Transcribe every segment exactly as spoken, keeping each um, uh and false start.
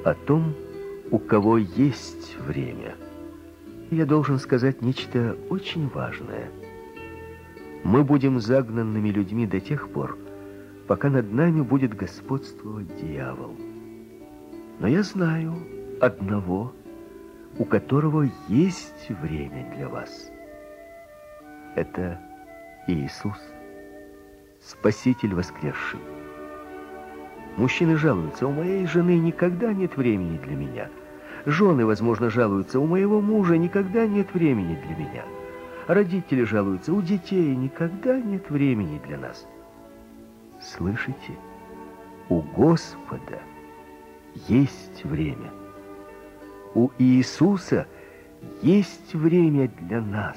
о том, у кого есть время. Я должен сказать нечто очень важное. Мы будем загнанными людьми до тех пор, пока над нами будет господствовать дьявол. Но я знаю одного, у которого есть время для вас. Это Иисус, Спаситель воскресший. Мужчины жалуются: у моей жены никогда нет времени для меня. Жены, возможно, жалуются: у моего мужа никогда нет времени для меня. Родители жалуются: у детей никогда нет времени для нас. Слышите? У Господа есть время. У Иисуса есть время для нас.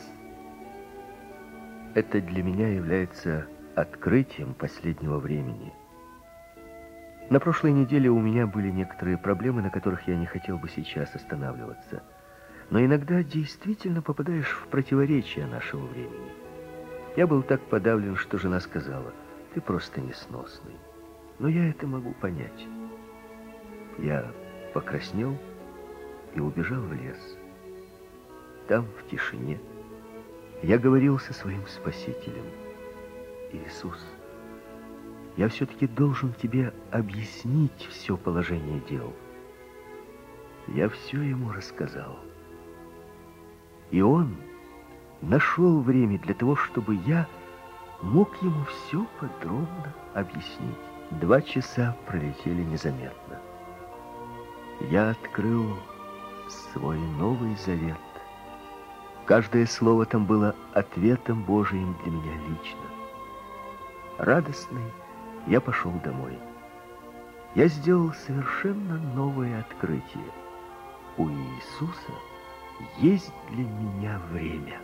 Это для меня является открытием последнего времени. На прошлой неделе у меня были некоторые проблемы, на которых я не хотел бы сейчас останавливаться. Но иногда действительно попадаешь в противоречие нашего времени. Я был так подавлен, что жена сказала: ты просто несносный. Но я это могу понять. Я покраснел и убежал в лес. Там, в тишине, я говорил со своим Спасителем: Иисус, я все-таки должен тебе объяснить все положение дел. Я все ему рассказал. И он нашел время для того, чтобы я мог ему все подробно объяснить. Два часа пролетели незаметно. Я открыл свой Новый Завет. Каждое слово там было ответом Божиим для меня лично. Радостный, я пошел домой. Я сделал совершенно новое открытие. У Иисуса есть для меня время.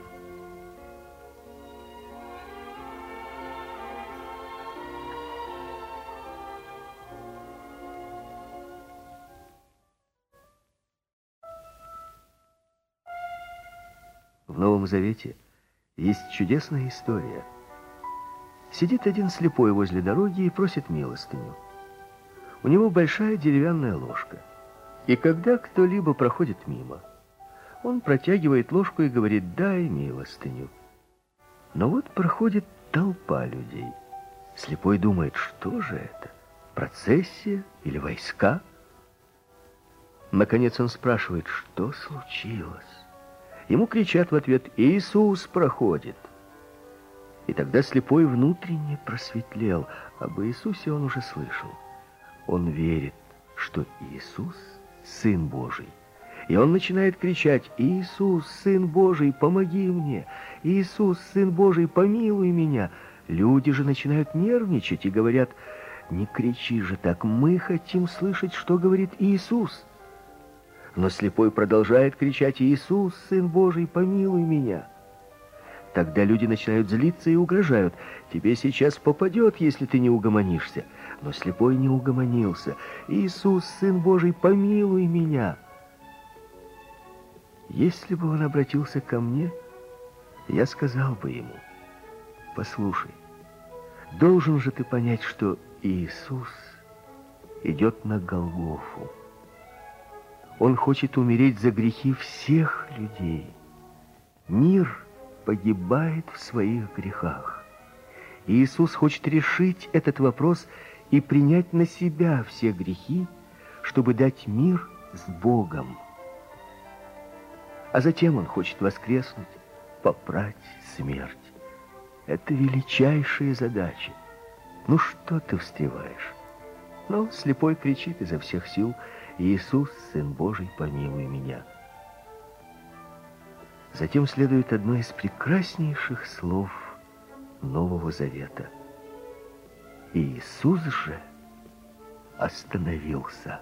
В Новом Завете есть чудесная история. Сидит один слепой возле дороги и просит милостыню. У него большая деревянная ложка. И когда кто-либо проходит мимо, он протягивает ложку и говорит: дай милостыню. Но вот проходит толпа людей. Слепой думает: что же это? Процессия или войска? Наконец он спрашивает: что случилось? Ему кричат в ответ: Иисус проходит. И тогда слепой внутренне просветлел. Об Иисусе он уже слышал. Он верит, что Иисус — Сын Божий. И он начинает кричать: Иисус, Сын Божий, помоги мне! Иисус, Сын Божий, помилуй меня! Люди же начинают нервничать и говорят: не кричи же так, мы хотим слышать, что говорит Иисус. Но слепой продолжает кричать: Иисус, Сын Божий, помилуй меня! Тогда люди начинают злиться и угрожают: тебе сейчас попадет, если ты не угомонишься. Но слепой не угомонился. Иисус, Сын Божий, помилуй меня! Если бы он обратился ко мне, я сказал бы ему: послушай, должен же ты понять, что Иисус идет на Голгофу. Он хочет умереть за грехи всех людей. Мир погибает в своих грехах. Иисус хочет решить этот вопрос и принять на себя все грехи, чтобы дать мир с Богом. А затем он хочет воскреснуть, попрать смерть. Это величайшая задача. Ну что ты встреваешь? Но слепой кричит изо всех сил: Иисус, Сын Божий, помилуй меня. Затем следует одно из прекраснейших слов Нового Завета. Иисус же остановился.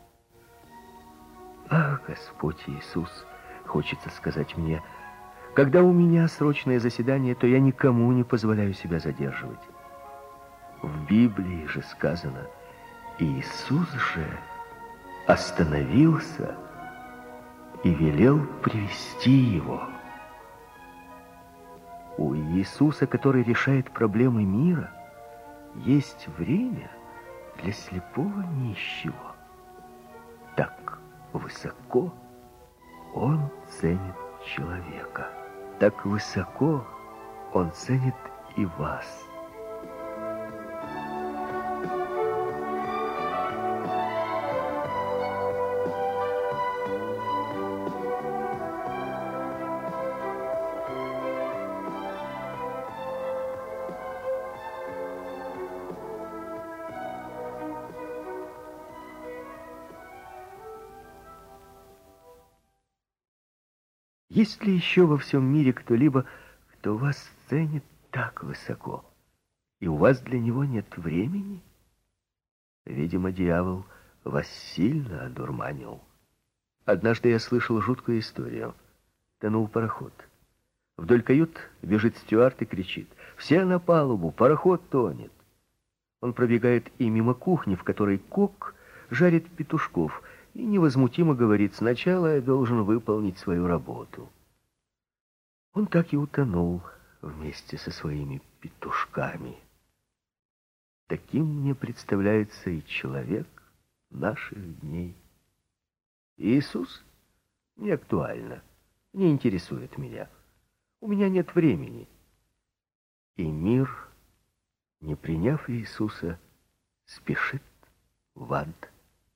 Ах, Господь Иисус, хочется сказать мне, когда у меня срочное заседание, то я никому не позволяю себя задерживать. В Библии же сказано: Иисус же остановился и велел привести его. У Иисуса, который решает проблемы мира, есть время для слепого нищего. Так высоко Он ценит человека, так высоко Он ценит и вас. Есть ли еще во всем мире кто-либо, кто вас ценит так высоко, и у вас для него нет времени? Видимо, дьявол вас сильно одурманил. Однажды я слышал жуткую историю. Тонул пароход. Вдоль кают бежит стюард и кричит: «Все на палубу, пароход тонет!» Он пробегает и мимо кухни, в которой кок жарит петушков, и невозмутимо говорит: «Сначала я должен выполнить свою работу». Он так и утонул вместе со своими петушками. Таким мне представляется и человек наших дней. Иисус не актуально, не интересует меня. У меня нет времени. И мир, не приняв Иисуса, спешит в ад.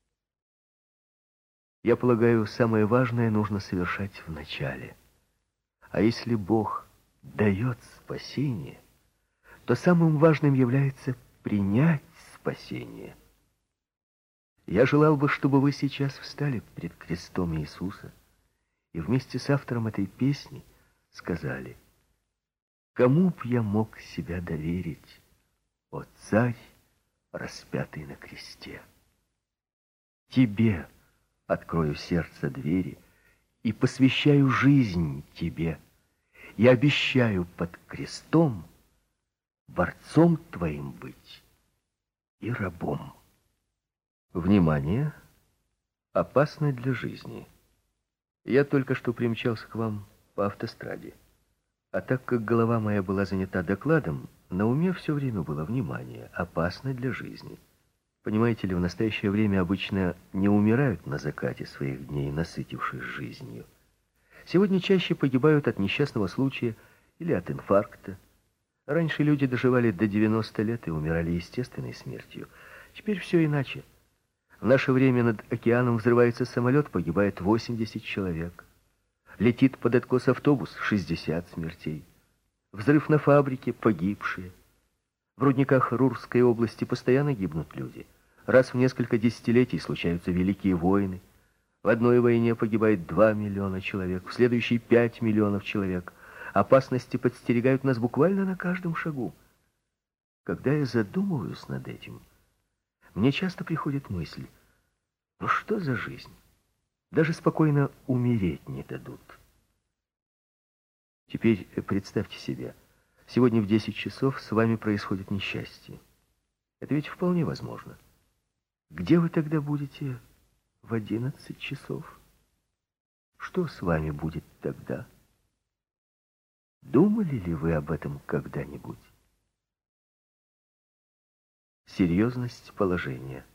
Я полагаю, самое важное нужно совершать в начале. А если Бог дает спасение, то самым важным является принять спасение. Я желал бы, чтобы вы сейчас встали пред крестом Иисуса и вместе с автором этой песни сказали: «Кому б я мог себя доверить, о Царь, распятый на кресте? Тебе открою сердце двери и посвящаю жизнь Тебе, и обещаю под крестом борцом Твоим быть и рабом». Внимание! Опасно для жизни. Я только что примчался к вам по автостраде. А так как голова моя была занята докладом, на уме все время было внимание, опасно для жизни. Понимаете ли, в настоящее время обычно не умирают на закате своих дней, насытившись жизнью. Сегодня чаще погибают от несчастного случая или от инфаркта. Раньше люди доживали до девяноста лет и умирали естественной смертью. Теперь все иначе. В наше время над океаном взрывается самолет, погибает восемьдесят человек. Летит под откос автобус, шестьдесят смертей. Взрыв на фабрике, погибшие. В рудниках Рурской области постоянно гибнут люди. Раз в несколько десятилетий случаются великие войны. В одной войне погибает два миллиона человек, в следующей пять миллионов человек. Опасности подстерегают нас буквально на каждом шагу. Когда я задумываюсь над этим, мне часто приходит мысль: ну что за жизнь? Даже спокойно умереть не дадут. Теперь представьте себе, сегодня в десять часов с вами происходит несчастье. Это ведь вполне возможно. Где вы тогда будете в одиннадцать часов? Что с вами будет тогда? Думали ли вы об этом когда-нибудь? Серьезность положения.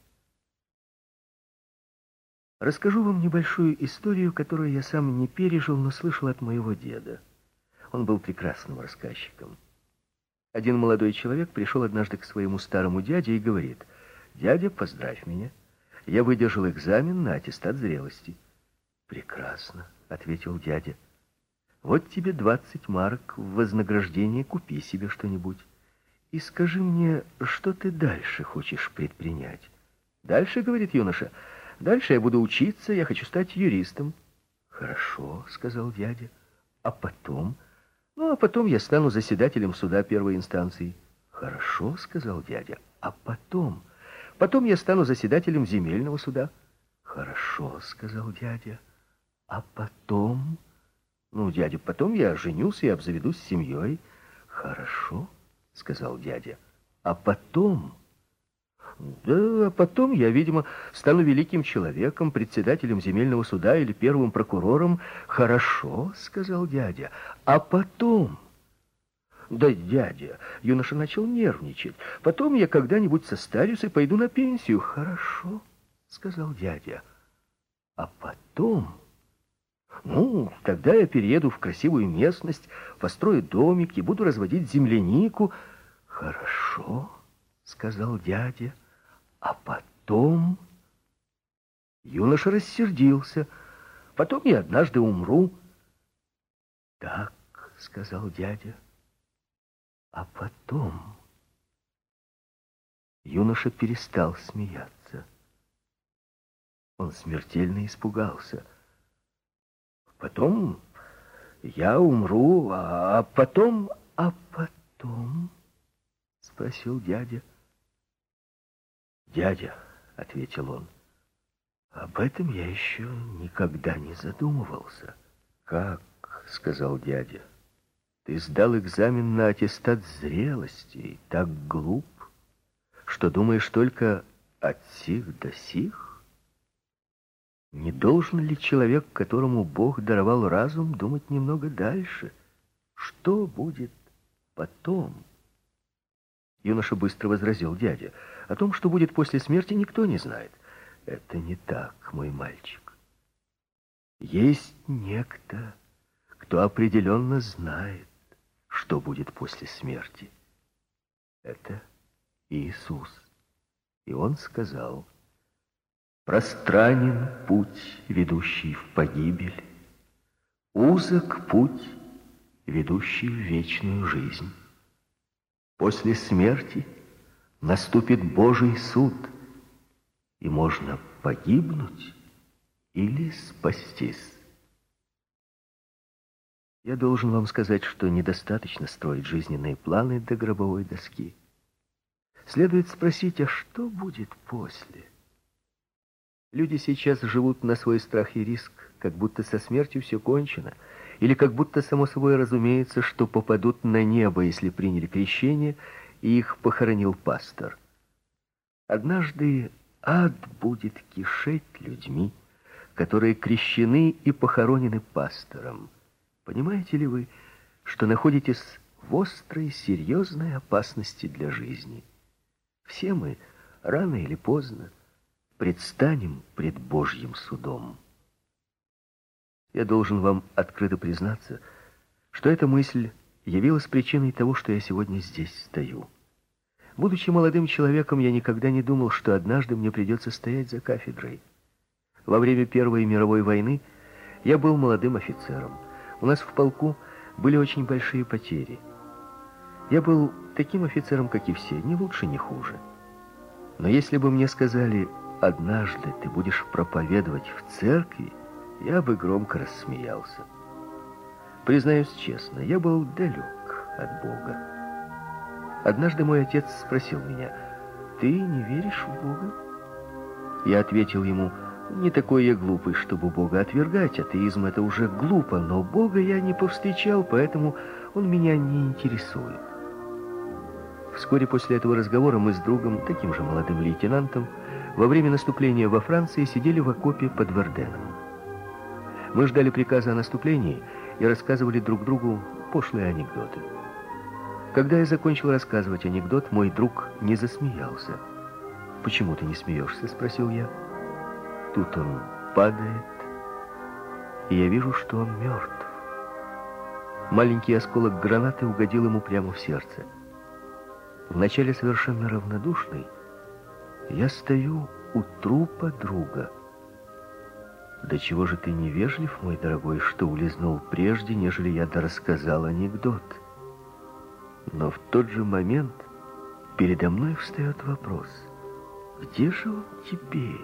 Расскажу вам небольшую историю, которую я сам не пережил, но слышал от моего деда. Он был прекрасным рассказчиком. Один молодой человек пришел однажды к своему старому дяде и говорит: «Дядя, поздравь меня. Я выдержал экзамен на аттестат зрелости». «Прекрасно», — ответил дядя. «Вот тебе двадцать марок в вознаграждение, купи себе что-нибудь. И скажи мне, что ты дальше хочешь предпринять?» «Дальше, — говорит юноша, — дальше я буду учиться, я хочу стать юристом». «Хорошо, — сказал дядя, — а потом?» «Ну, а потом я стану заседателем суда первой инстанции». «Хорошо, — сказал дядя, — а потом?» «Потом я стану заседателем земельного суда». «Хорошо, — сказал дядя, — а потом?» «Ну, дядя, потом я женюсь и обзаведусь семьей». «Хорошо, — сказал дядя, — а потом?» «Да, а потом я, видимо, стану великим человеком, председателем земельного суда или первым прокурором». «Хорошо, — сказал дядя, — а потом?» «Да, дядя», — юноша начал нервничать, — «потом я когда-нибудь состарюсь и пойду на пенсию». «Хорошо, — сказал дядя, — А потом... Ну, тогда я перееду в красивую местность, построю домик и буду разводить землянику. Хорошо, сказал дядя. А потом... Юноша рассердился. Потом я однажды умру. Так, сказал дядя. А потом... Юноша перестал смеяться. Он смертельно испугался. Потом я умру, а потом... А потом... Спросил дядя. Дядя, ответил он, об этом я еще никогда не задумывался. Как, сказал дядя, ты сдал экзамен на аттестат зрелости и так глуп, что думаешь только от сих до сих? Не должен ли человек, которому Бог даровал разум, думать немного дальше? Что будет потом? Юноша быстро возразил дядя. О том, что будет после смерти, никто не знает. Это не так, мой мальчик. Есть некто, кто определенно знает, что будет после смерти. Это Иисус. И он сказал: пространен путь, ведущий в погибель, узок путь, ведущий в вечную жизнь. После смерти наступит Божий суд, и можно погибнуть или спастись. Я должен вам сказать, что недостаточно строить жизненные планы до гробовой доски. Следует спросить, а что будет после? Люди сейчас живут на свой страх и риск, как будто со смертью все кончено, или как будто само собой разумеется, что попадут на небо, если приняли крещение, и их похоронил пастор. Однажды ад будет кишеть людьми, которые крещены и похоронены пастором. Понимаете ли вы, что находитесь в острой, серьезной опасности для жизни? Все мы, рано или поздно, предстанем пред Божьим судом. Я должен вам открыто признаться, что эта мысль явилась причиной того, что я сегодня здесь стою. Будучи молодым человеком, я никогда не думал, что однажды мне придется стоять за кафедрой. Во время Первой мировой войны я был молодым офицером. У нас в полку были очень большие потери. Я был таким офицером, как и все, ни лучше, ни хуже. Но если бы мне сказали: однажды ты будешь проповедовать в церкви, я бы громко рассмеялся. Признаюсь честно, я был далек от Бога. Однажды мой отец спросил меня: ты не веришь в Бога? Я ответил ему: не такой я глупый, чтобы Бога отвергать. Атеизм — это уже глупо, но Бога я не повстречал, поэтому он меня не интересует. Вскоре после этого разговора мы с другом, таким же молодым лейтенантом, во время наступления во Франции сидели в окопе под Верденом. Мы ждали приказа о наступлении и рассказывали друг другу пошлые анекдоты. Когда я закончил рассказывать анекдот, мой друг не засмеялся. «Почему ты не смеешься?» — спросил я. Тут он падает, и я вижу, что он мертв. Маленький осколок гранаты угодил ему прямо в сердце. Вначале совершенно равнодушный, я стою у трупа друга. «Да чего же ты невежлив, мой дорогой, что улизнул прежде, нежели я дорассказал анекдот?» Но в тот же момент передо мной встает вопрос: где же он теперь?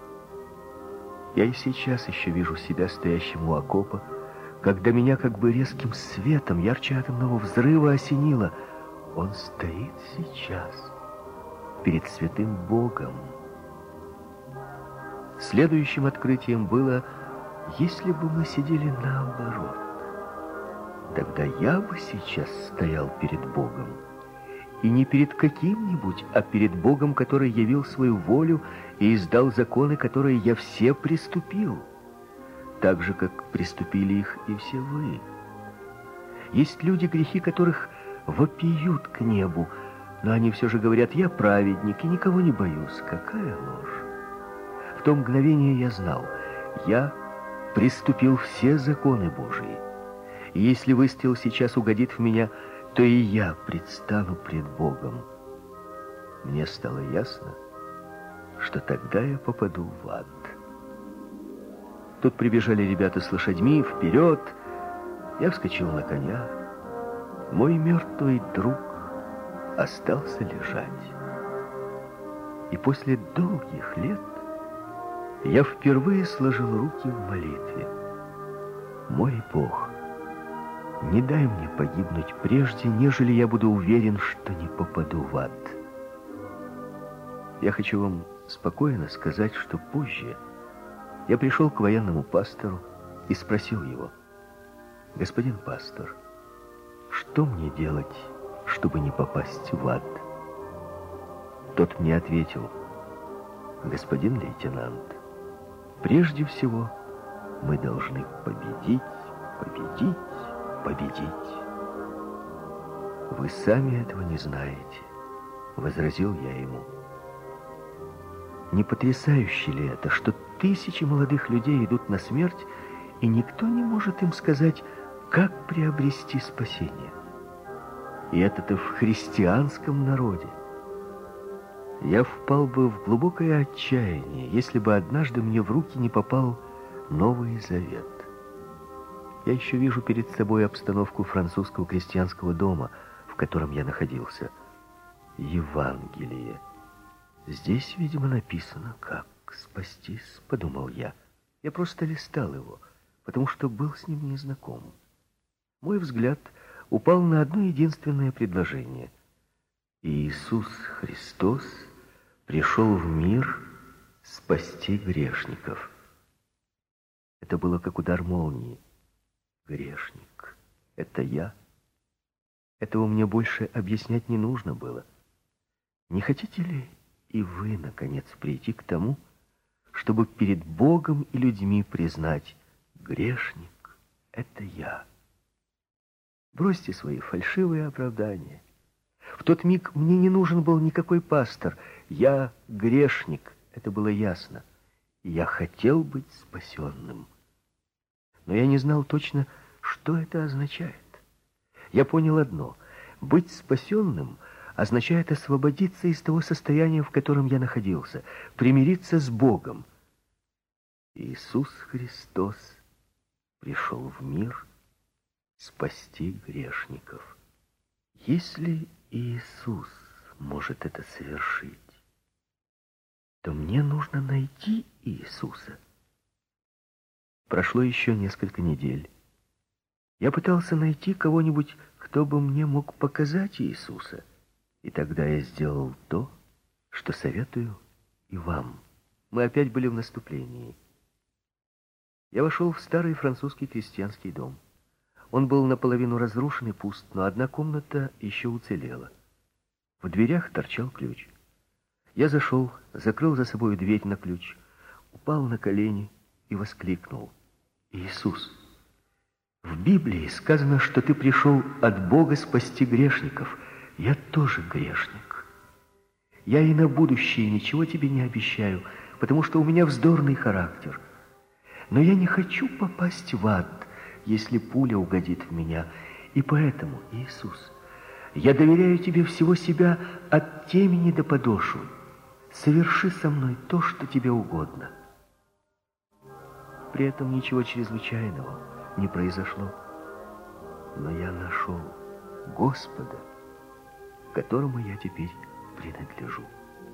Я и сейчас еще вижу себя стоящим у окопа, когда меня как бы резким светом ярче атомного взрыва осенило. Он стоит сейчас перед святым Богом. Следующим открытием было: если бы мы сидели наоборот, тогда я бы сейчас стоял перед Богом. И не перед каким-нибудь, а перед Богом, который явил свою волю и издал законы, которые я все приступил, так же, как приступили их и все вы. Есть люди, грехи которых вопиют к небу, но они все же говорят: я праведник и никого не боюсь. Какая ложь! В то мгновение я знал: Я приступил все законы Божии. И если выстрел сейчас угодит в меня, то и я предстану пред Богом. Мне стало ясно, что тогда я попаду в ад. Тут прибежали ребята с лошадьми, вперед. Я вскочил на коня. Мой мертвый друг остался лежать. И после долгих лет я впервые сложил руки в молитве. Мой Бог, не дай мне погибнуть прежде, нежели я буду уверен, что не попаду в ад. Я хочу вам спокойно сказать, что позже я пришел к военному пастору и спросил его: «Господин пастор, что мне делать, чтобы не попасть в ад?» Тот мне ответил: «Господин лейтенант, прежде всего мы должны победить, победить, победить». «Вы сами этого не знаете», — возразил я ему. «Не потрясающе ли это, что тысячи молодых людей идут на смерть, и никто не может им сказать, как приобрести спасение? И это-то в христианском народе. Я впал бы в глубокое отчаяние, если бы однажды мне в руки не попал Новый Завет. Я еще вижу перед собой обстановку французского крестьянского дома, в котором я находился. Евангелие. Здесь, видимо, написано, как спастись, подумал я. Я просто листал его, потому что был с ним незнаком. Мой взгляд упал на одно единственное предложение. Иисус Христос пришел в мир спасти грешников. Это было как удар молнии. Грешник — это я. Этого мне больше объяснять не нужно было. Не хотите ли и вы, наконец, прийти к тому, чтобы перед Богом и людьми признать: грешник — это я? Бросьте свои фальшивые оправдания. В тот миг мне не нужен был никакой пастор. Я грешник, это было ясно. И я хотел быть спасенным. Но я не знал точно, что это означает. Я понял одно: быть спасенным означает освободиться из того состояния, в котором я находился, примириться с Богом. Иисус Христос пришел в мир спасти грешников. Если Иисус может это совершить, то мне нужно найти Иисуса. Прошло еще несколько недель. Я пытался найти кого-нибудь, кто бы мне мог показать Иисуса. И тогда я сделал то, что советую и вам. Мы опять были в наступлении. Я вошел в старый французский крестьянский дом. Он был наполовину разрушен и пуст, но одна комната еще уцелела. В дверях торчал ключ. Я зашел, закрыл за собой дверь на ключ, упал на колени и воскликнул: «Иисус, в Библии сказано, что ты пришел от Бога спасти грешников. Я тоже грешник. Я и на будущее ничего тебе не обещаю, потому что у меня вздорный характер. Но я не хочу попасть в ад, если пуля угодит в меня. И поэтому, Иисус, я доверяю тебе всего себя от темени до подошвы. Соверши со мной то, что тебе угодно». При этом ничего чрезвычайного не произошло. Но я нашел Господа, которому я теперь принадлежу.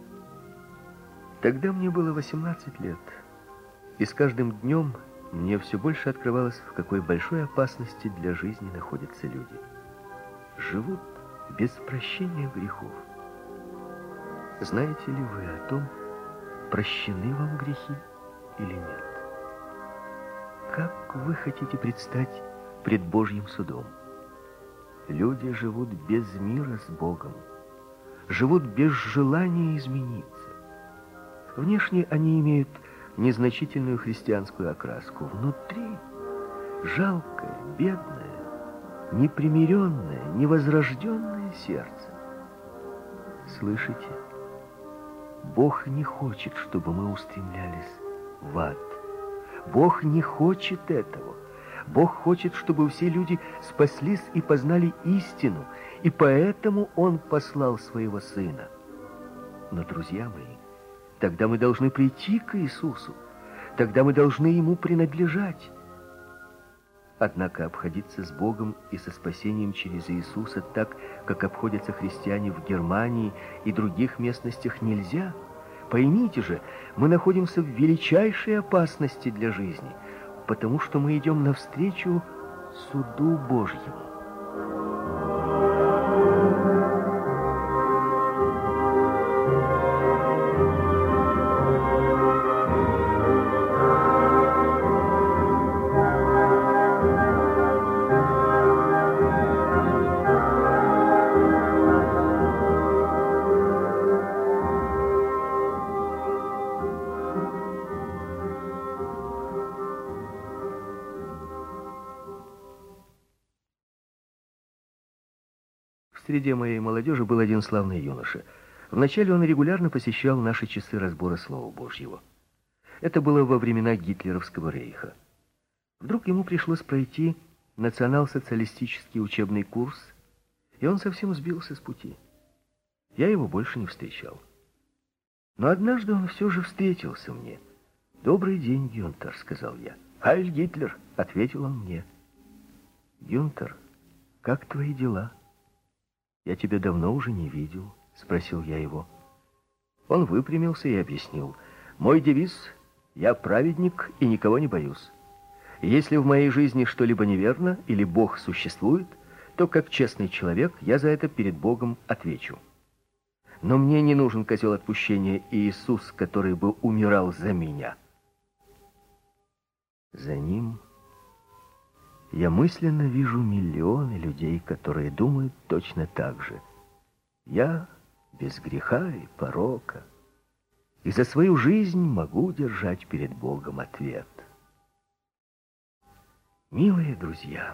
Тогда мне было восемнадцать лет, и с каждым днем мне все больше открывалось, в какой большой опасности для жизни находятся люди. Живут без прощения грехов. Знаете ли вы о том, прощены вам грехи или нет? Как вы хотите предстать пред Божьим судом? Люди живут без мира с Богом, живут без желания измениться. Внешне они имеют незначительную христианскую окраску. Внутри жалкое, бедное, непримиренное, невозрожденное сердце. Слышите? Бог не хочет, чтобы мы устремлялись в ад. Бог не хочет этого. Бог хочет, чтобы все люди спаслись и познали истину, и поэтому Он послал Своего Сына. Но, друзья мои, тогда мы должны прийти к Иисусу, тогда мы должны Ему принадлежать. Однако обходиться с Богом и со спасением через Иисуса так, как обходятся христиане в Германии и других местностях, нельзя. Поймите же, мы находимся в величайшей опасности для жизни, потому что мы идем навстречу суду Божьему. В среде моей молодежи был один славный юноша. Вначале он регулярно посещал наши часы разбора Слова Божьего. Это было во времена гитлеровского рейха. Вдруг ему пришлось пройти национал-социалистический учебный курс, и он совсем сбился с пути. Я его больше не встречал. Но однажды он все же встретился мне. «Добрый день, Гюнтер», — сказал я. «Хайль Гитлер», — ответил он мне. «Гюнтер, как твои дела?» «Я тебя давно уже не видел», — спросил я его. Он выпрямился и объяснил. «Мой девиз — я праведник и никого не боюсь. Если в моей жизни что-либо неверно или Бог существует, то как честный человек я за это перед Богом отвечу. Но мне не нужен козел отпущения Иисус, который бы умирал за меня». За ним я мысленно вижу миллионы людей, которые думают точно так же. Я без греха и порока, и за свою жизнь могу держать перед Богом ответ. Милые друзья,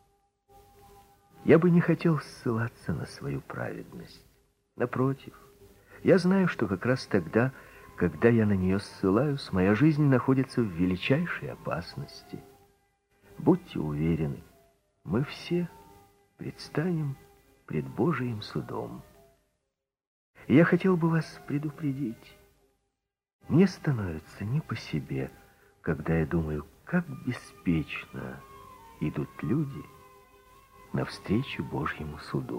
я бы не хотел ссылаться на свою праведность. Напротив, я знаю, что как раз тогда, когда я на нее ссылаюсь, моя жизнь находится в величайшей опасности. Будьте уверены, мы все предстанем пред Божиим судом. И я хотел бы вас предупредить. Мне становится не по себе, когда я думаю, как беспечно идут люди навстречу Божьему суду.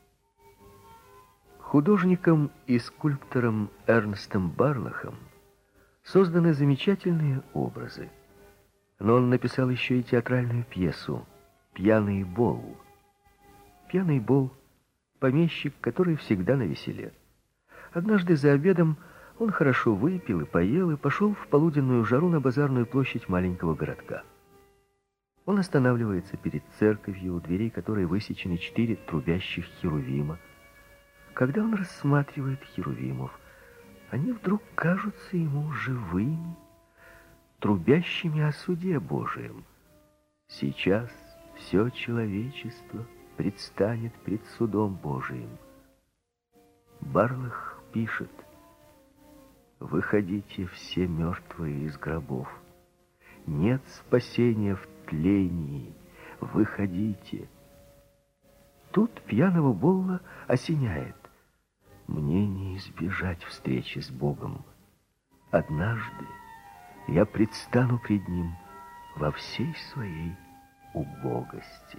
Художником и скульптором Эрнстом Барлахом созданы замечательные образы. Но он написал еще и театральную пьесу «Пьяный Бол». Пьяный Бол — помещик, который всегда навеселе. Однажды за обедом он хорошо выпил и поел и пошел в полуденную жару на базарную площадь маленького городка. Он останавливается перед церковью, у дверей которой высечены четыре трубящих херувима. Когда он рассматривает херувимов, они вдруг кажутся ему живыми, трубящими о суде Божием. Сейчас все человечество предстанет пред судом Божиим. Барлах пишет: «Выходите все мертвые из гробов. Нет спасения в тлении. Выходите». Тут пьяного Болла осеняет: «Мне не избежать встречи с Богом. Однажды я предстану пред Ним во всей своей убогости».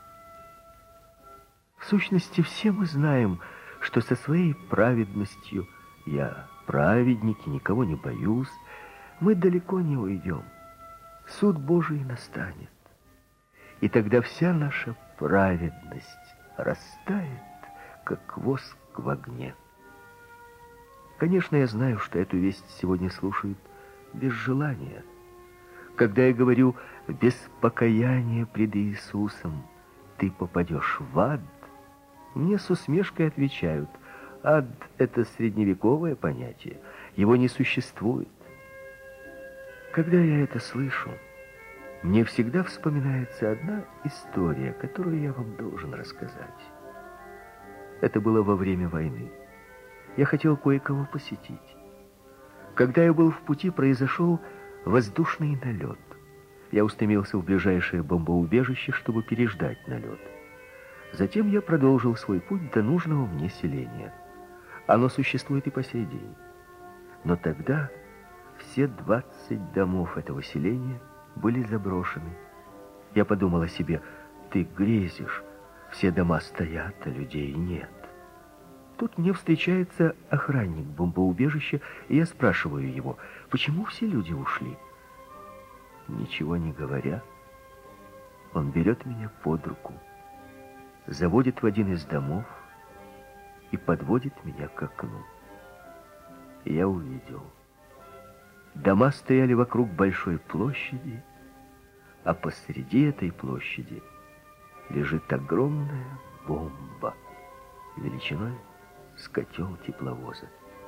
В сущности, все мы знаем, что со своей праведностью «я праведник и никого не боюсь» мы далеко не уйдем. Суд Божий настанет, и тогда вся наша праведность растает, как воск в огне. Конечно, я знаю, что эту весть сегодня слушают без желания. Когда я говорю «без покаяния пред Иисусом ты попадешь в ад», мне с усмешкой отвечают: ад — это средневековое понятие, его не существует. Когда я это слышу, мне всегда вспоминается одна история, которую я вам должен рассказать. Это было во время войны. Я хотел кое-кого посетить. Когда я был в пути, произошел воздушный налет. Я устремился в ближайшее бомбоубежище, чтобы переждать налет. Затем я продолжил свой путь до нужного мне селения. Оно существует и по сей день. Но тогда все двадцать домов этого селения были заброшены. Я подумал о себе: ты грезишь, все дома стоят, а людей нет. Тут мне встречается охранник бомбоубежища, и я спрашиваю его, почему все люди ушли. Ничего не говоря, он берет меня под руку, заводит в один из домов и подводит меня к окну. Я увидел. Дома стояли вокруг большой площади, а посреди этой площади лежит огромная бомба величиной с котел тепловоза.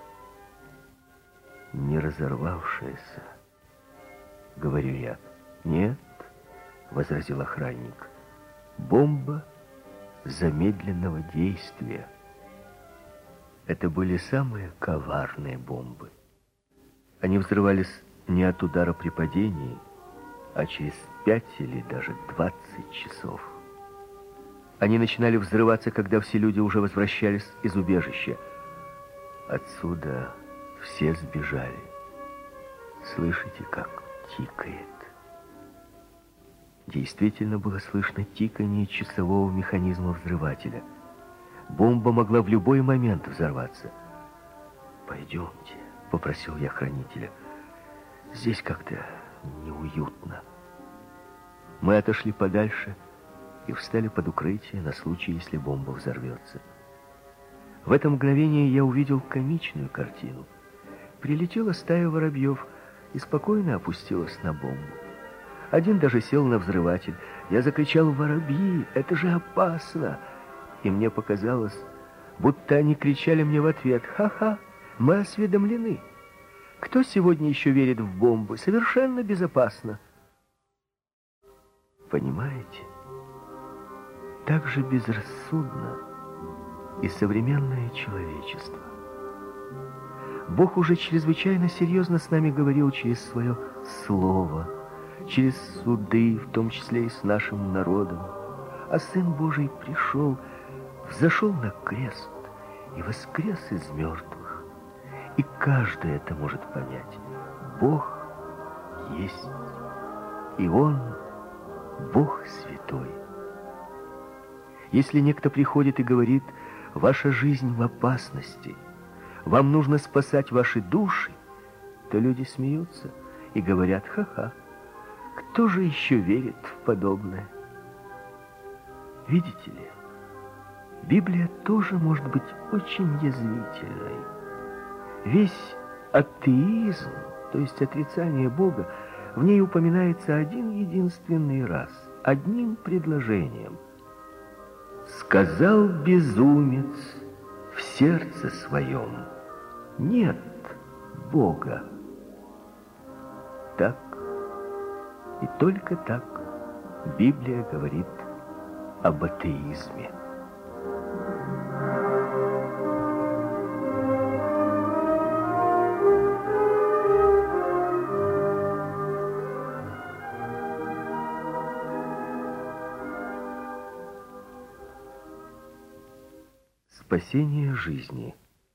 Не разорвавшаяся, говорю я. Нет, возразил охранник, бомба замедленного действия. Это были самые коварные бомбы. Они взрывались не от удара при падении, а через пять или даже двадцать часов. Они начинали взрываться, когда все люди уже возвращались из убежища. Отсюда все сбежали. Слышите, как тикает? Действительно было слышно тиканье часового механизма взрывателя. Бомба могла в любой момент взорваться. «Пойдемте», — попросил я хранителя. «Здесь как-то неуютно». Мы отошли подальше и встали под укрытие на случай, если бомба взорвется. В это мгновение я увидел комичную картину. Прилетела стая воробьев и спокойно опустилась на бомбу. Один даже сел на взрыватель. Я закричал: «Воробьи, это же опасно!» И мне показалось, будто они кричали мне в ответ: «Ха-ха, мы осведомлены. Кто сегодня еще верит в бомбы? Совершенно безопасно». Понимаете? Так же безрассудно и современное человечество. Бог уже чрезвычайно серьезно с нами говорил через свое слово, через суды, в том числе и с нашим народом. А Сын Божий пришел, взошел на крест и воскрес из мертвых. И каждый это может понять. Бог есть, и Он Бог святой. Если некто приходит и говорит: «Ваша жизнь в опасности, вам нужно спасать ваши души», то люди смеются и говорят: «Ха-ха, кто же еще верит в подобное?» Видите ли, Библия тоже может быть очень язвительной. Весь атеизм, то есть отрицание Бога, в ней упоминается один единственный раз, одним предложением. «Сказал безумец в сердце своем: нет Бога». Так и только так Библия говорит об атеизме. Спасение жизни.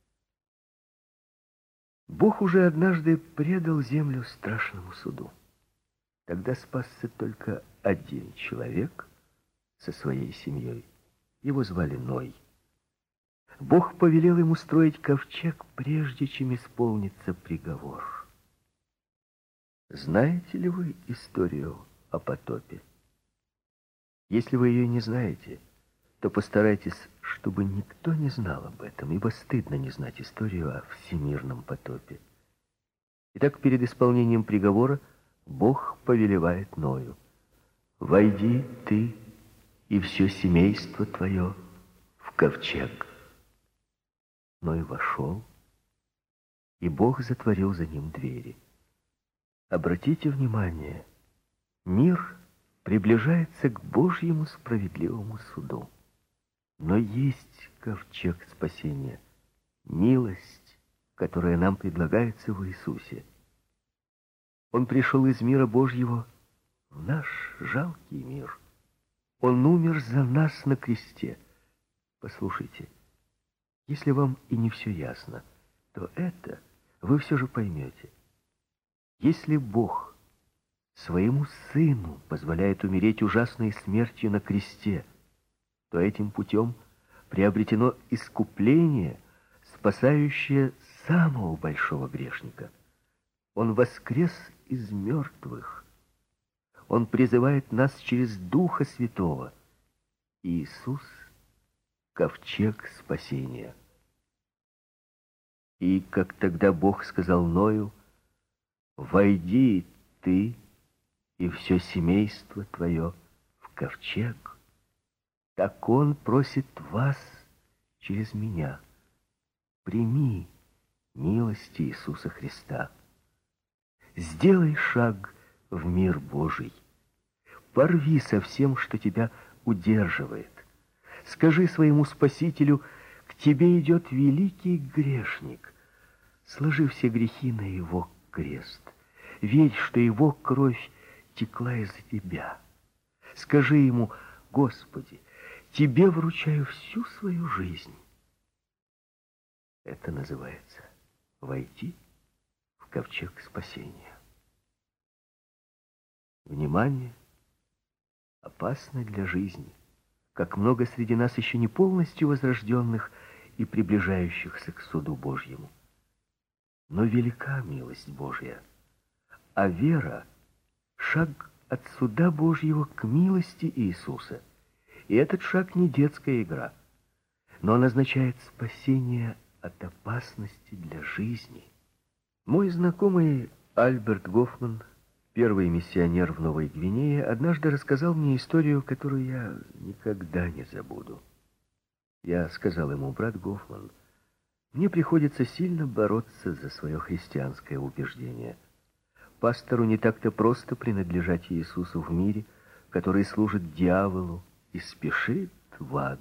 Бог уже однажды предал землю страшному суду. Тогда спасся только один человек со своей семьей. Его звали Ной. Бог повелел ему строить ковчег, прежде чем исполнится приговор. Знаете ли вы историю о потопе? Если вы ее не знаете, то постарайтесь, чтобы никто не знал об этом, ибо стыдно не знать историю о всемирном потопе. Итак, перед исполнением приговора Бог повелевает Ною: «Войди ты и все семейство твое в ковчег». Ной вошел, и Бог затворил за ним двери. Обратите внимание, мир приближается к Божьему справедливому суду. Но есть ковчег спасения, милость, которая нам предлагается в Иисусе. Он пришел из мира Божьего в наш жалкий мир. Он умер за нас на кресте. Послушайте, если вам и не все ясно, то это вы все же поймете. Если Бог своему Сыну позволяет умереть ужасной смертью на кресте, то этим путем приобретено искупление, спасающее самого большого грешника. Он воскрес из мертвых. Он призывает нас через Духа Святого. Иисус — ковчег спасения. И как тогда Бог сказал Ною: «Войди ты и все семейство твое в ковчег», так Он просит вас через меня: прими милости Иисуса Христа. Сделай шаг в мир Божий. Порви со всем, что тебя удерживает. Скажи своему Спасителю: к тебе идет великий грешник. Сложи все грехи на его крест. Верь, что его кровь текла из-за тебя. Скажи ему: Господи, тебе вручаю всю свою жизнь. Это называется войти в ковчег спасения. Внимание опасно для жизни. Как много среди нас еще не полностью возрожденных и приближающихся к суду Божьему. Но велика милость Божья, а вера — шаг от суда Божьего к милости Иисуса. И этот шаг не детская игра, но он означает спасение от опасности для жизни. Мой знакомый Альберт Гофман, первый миссионер в Новой Гвинее, однажды рассказал мне историю, которую я никогда не забуду. Я сказал ему: брат Гофман, мне приходится сильно бороться за свое христианское убеждение. Пастору не так-то просто принадлежать Иисусу в мире, который служит дьяволу и спешит в ад.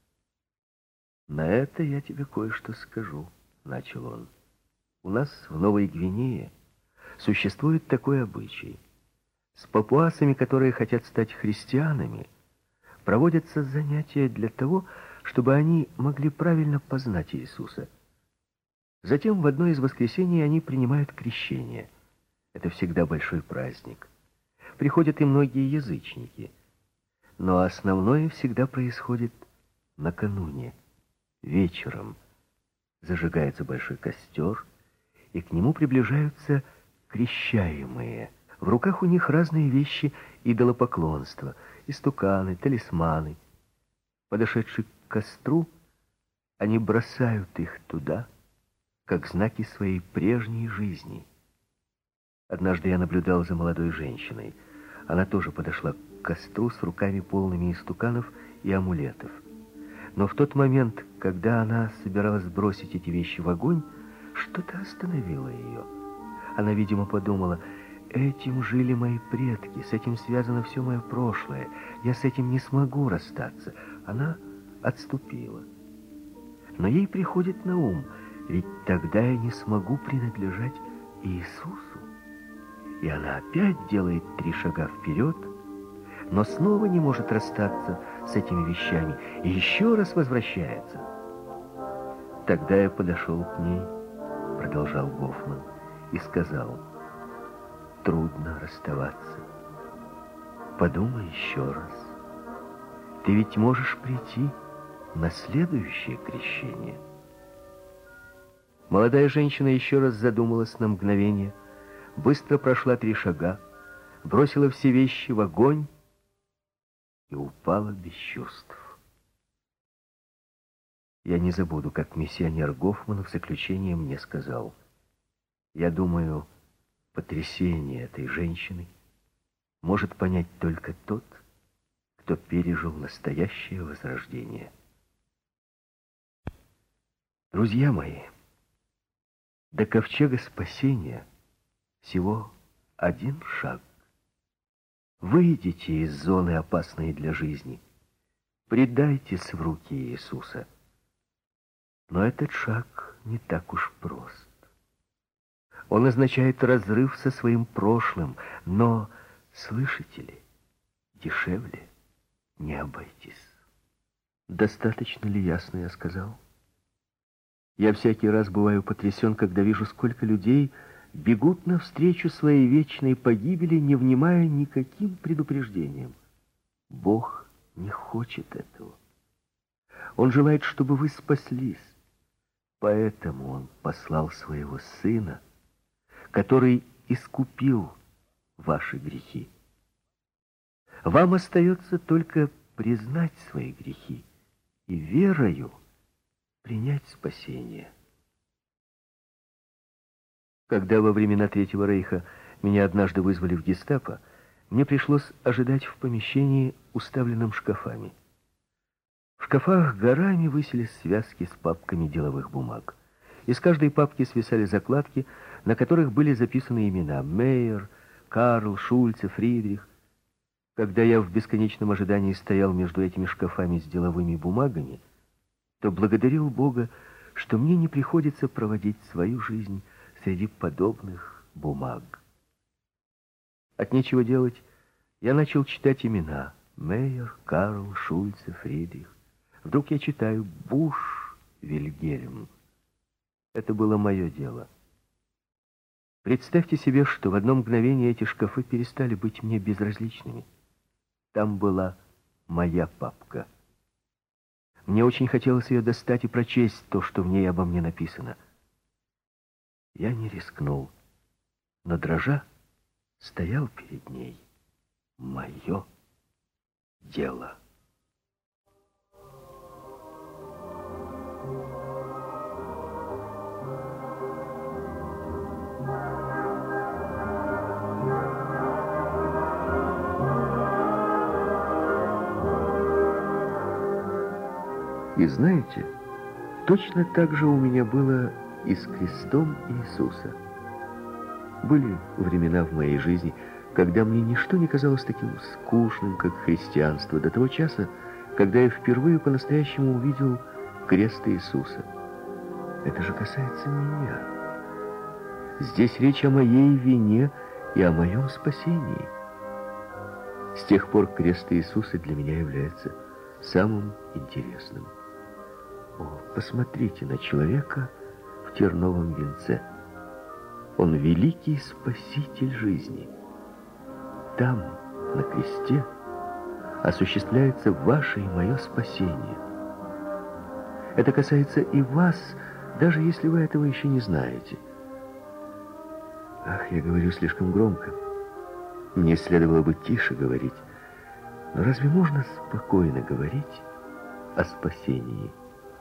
На это я тебе кое-что скажу, начал он. У нас в Новой Гвинее существует такой обычай. С папуасами, которые хотят стать христианами, проводятся занятия для того, чтобы они могли правильно познать Иисуса. Затем в одно из воскресений они принимают крещение. Это всегда большой праздник. Приходят и многие язычники. Но основное всегда происходит накануне, вечером. Зажигается большой костер, и к нему приближаются крещаемые. В руках у них разные вещи идолопоклонства: истуканы, талисманы. Подошедши к костру, они бросают их туда, как знаки своей прежней жизни. Однажды я наблюдал за молодой женщиной. Она тоже подошла к костру с руками полными истуканов и амулетов. Но в тот момент, когда она собиралась бросить эти вещи в огонь, что-то остановило ее. Она, видимо, подумала: этим жили мои предки, с этим связано все мое прошлое, я с этим не смогу расстаться. Она отступила. Но ей приходит на ум: ведь тогда я не смогу принадлежать Иисусу. И она опять делает три шага вперед, но снова не может расстаться с этими вещами и еще раз возвращается. Тогда я подошел к ней, продолжал Гофман, и сказал: трудно расставаться. Подумай еще раз. Ты ведь можешь прийти на следующее крещение. Молодая женщина еще раз задумалась на мгновение, быстро прошла три шага, бросила все вещи в огонь и упала без чувств. Я не забуду, как миссионер Гофман в заключение мне сказал: я думаю, потрясение этой женщины может понять только тот, кто пережил настоящее возрождение. Друзья мои, до ковчега спасения всего один шаг. Выйдите из зоны, опасной для жизни. Предайтесь в руки Иисуса. Но этот шаг не так уж прост. Он означает разрыв со своим прошлым, но, слышите ли, дешевле не обойтись. Достаточно ли ясно я сказал? Я всякий раз бываю потрясен, когда вижу, сколько людей бегут навстречу своей вечной погибели, не внимая никаким предупреждениям. Бог не хочет этого. Он желает, чтобы вы спаслись. Поэтому Он послал Своего Сына, который искупил ваши грехи. Вам остается только признать свои грехи и верою принять спасение. Когда во времена Третьего Рейха меня однажды вызвали в гестапо, мне пришлось ожидать в помещении, уставленном шкафами. В шкафах горами высились связки с папками деловых бумаг. Из каждой папки свисали закладки, на которых были записаны имена Мейер, Карл, Шульце, Фридрих. Когда я в бесконечном ожидании стоял между этими шкафами с деловыми бумагами, то благодарил Бога, что мне не приходится проводить свою жизнь среди подобных бумаг. От нечего делать, я начал читать имена Мейер, Карл, Шульце, Фридрих. Вдруг я читаю Буш, Вильгельм. Это было мое дело. Представьте себе, что в одно мгновение эти шкафы перестали быть мне безразличными. Там была моя папка. Мне очень хотелось ее достать и прочесть то, что в ней обо мне написано. Я не рискнул, но дрожа стоял перед ней. Мое дело. И знаете, точно так же у меня было и с крестом Иисуса. Были времена в моей жизни, когда мне ничто не казалось таким скучным, как христианство, до того часа, когда я впервые по-настоящему увидел крест Иисуса. Это же касается меня. Здесь речь о моей вине и о моем спасении. С тех пор крест Иисуса для меня является самым интересным. О, посмотрите на человека в терновом венце. Он великий спаситель жизни. Там, на кресте, осуществляется ваше и мое спасение. Это касается и вас, даже если вы этого еще не знаете. Ах, я говорю слишком громко. Мне следовало бы тише говорить. Но разве можно спокойно говорить о спасении?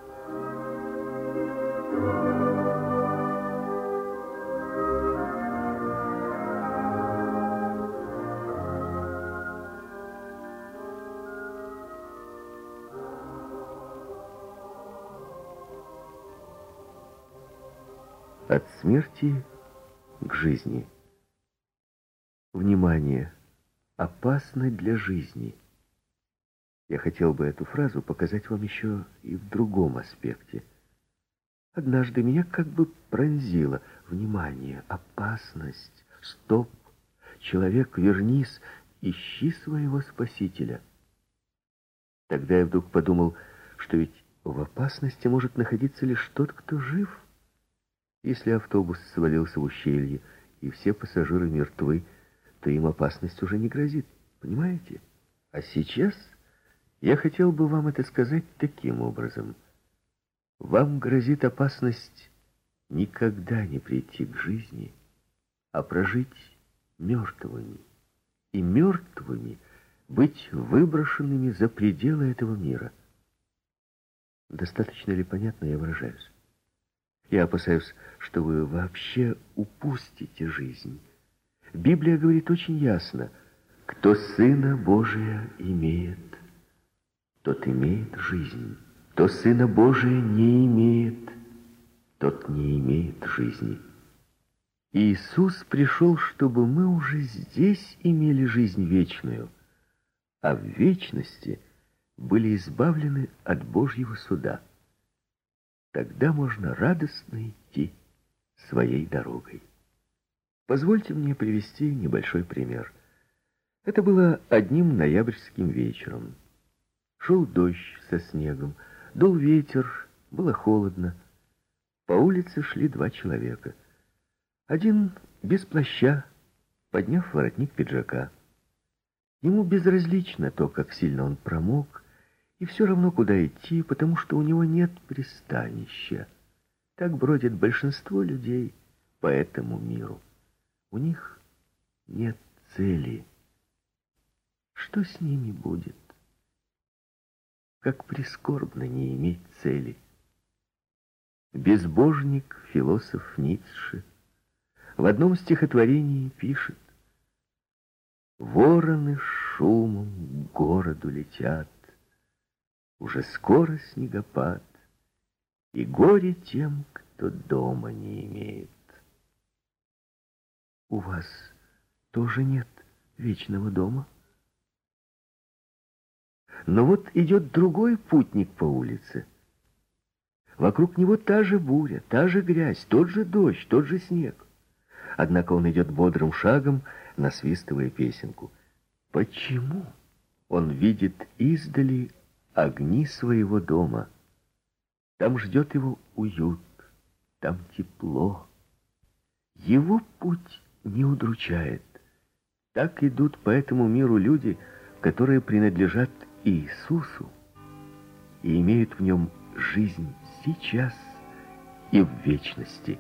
От смерти к жизни. Внимание! Опасно для жизни. Я хотел бы эту фразу показать вам еще и в другом аспекте. Однажды меня как бы пронзило. Внимание! Опасность! Стоп! Человек, вернись! Ищи своего Спасителя. Тогда я вдруг подумал, что ведь в опасности может находиться лишь тот, кто жив. Если автобус свалился в ущелье, и все пассажиры мертвы, то им опасность уже не грозит. Понимаете? А сейчас я хотел бы вам это сказать таким образом. Вам грозит опасность никогда не прийти к жизни, а прожить мертвыми. И мертвыми быть выброшенными за пределы этого мира. Достаточно ли понятно я выражаюсь? Я опасаюсь, что вы вообще упустите жизнь. Библия говорит очень ясно: кто Сына Божия имеет, тот имеет жизнь. Кто Сына Божия не имеет, тот не имеет жизни. Иисус пришел, чтобы мы уже здесь имели жизнь вечную, а в вечности были избавлены от Божьего суда. Тогда можно радостно идти своей дорогой. Позвольте мне привести небольшой пример. Это было одним ноябрьским вечером. Шел дождь со снегом, дул ветер, было холодно. По улице шли два человека. Один без плаща, подняв воротник пиджака. Ему безразлично то, как сильно он промок, и все равно, куда идти, потому что у него нет пристанища. Так бродит большинство людей по этому миру. У них нет цели. Что с ними будет? Как прискорбно не иметь цели. Безбожник, философ Ницше, в одном стихотворении пишет: «Вороны шумом к городу летят, уже скоро снегопад, и горе тем, кто дома не имеет». У вас тоже нет вечного дома? Но вот идет другой путник по улице. Вокруг него та же буря, та же грязь, тот же дождь, тот же снег. Однако он идет бодрым шагом, насвистывая песенку. Почему? Он видит издали огни своего дома. Там ждет его уют, там тепло. Его путь не удручает. Так идут по этому миру люди, которые принадлежат Иисусу и имеют в нем жизнь сейчас и в вечности.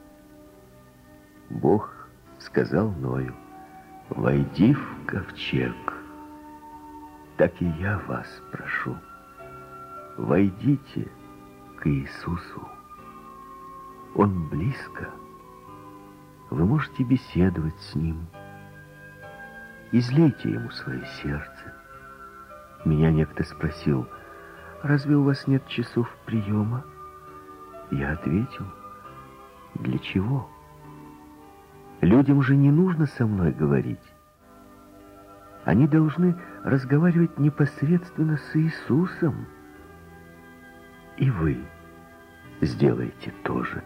Бог сказал Ною: «Войди в ковчег». Так и я вас прошу: войдите к Иисусу. Он близко. Вы можете беседовать с Ним. Излейте Ему свое сердце. Меня некто спросил: разве у вас нет часов приема? Я ответил: для чего? Людям же не нужно со мной говорить. Они должны разговаривать непосредственно с Иисусом. И вы сделаете то же.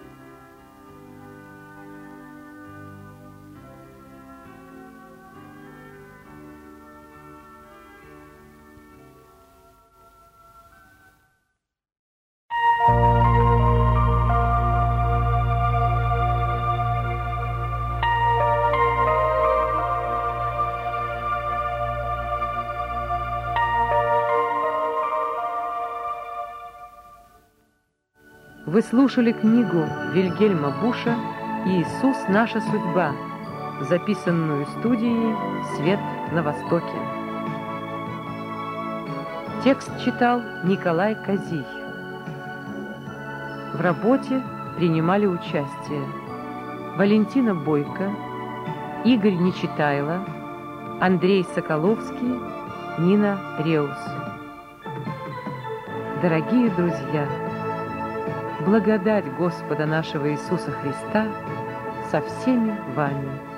Вы слушали книгу Вильгельма Буша «Иисус. Наша судьба», записанную студией «Свет на Востоке». Текст читал Николай Козий. В работе принимали участие Валентина Бойко, Игорь Нечитайло, Андрей Соколовский, Нина Реус. Дорогие друзья, благодать Господа нашего Иисуса Христа со всеми вами.